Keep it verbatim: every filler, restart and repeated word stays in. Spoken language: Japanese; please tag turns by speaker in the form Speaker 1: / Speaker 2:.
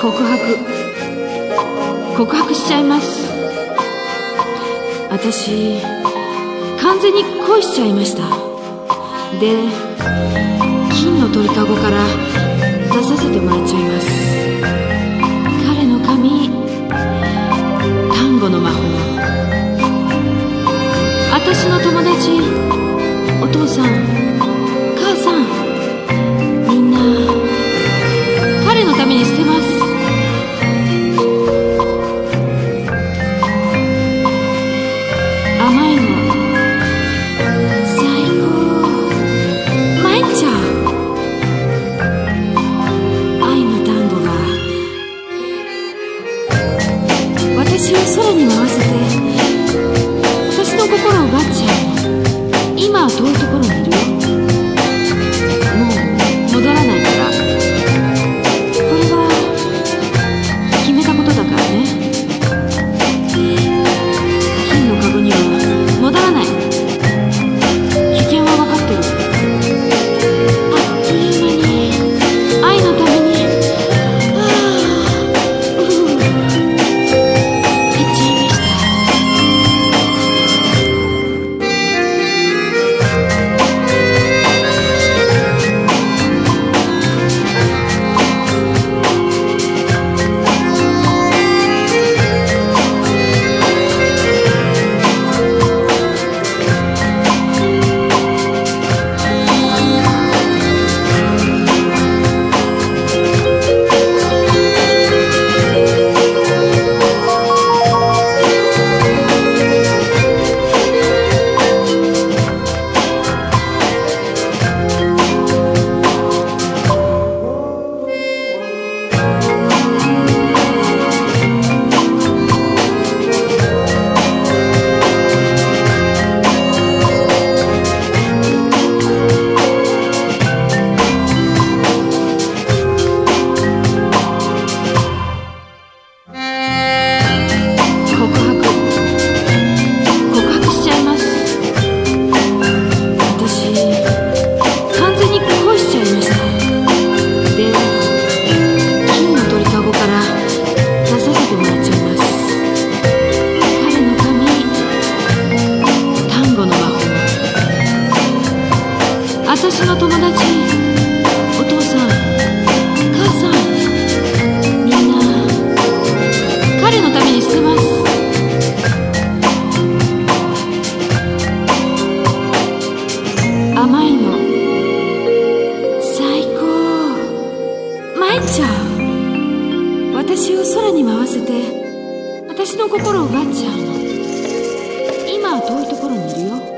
Speaker 1: 告白告白しちゃいます。私完全に恋しちゃいました。で、金の鳥かごから出させてもらっちゃいます。彼の髪、丹後の魔法。私の友達、お父さん、母さん、みんな彼のために捨てます。甘いの最高、参っちゃう。愛の単語が私を空に回せて、私の心を奪っちゃう。今は遠いところにいるよ。もう戻らないから。これは決めたことだからね。金のカゴには戻らない。危険は分かってる。あっという間に愛のために、ああ、うう、行っちゃいました。私の友達、お父さん、母さん、みんな彼のために捨てます。甘いの最高、参っちゃう。私を空に回せて、私の心を奪っちゃうの。今は遠いところにいるよ。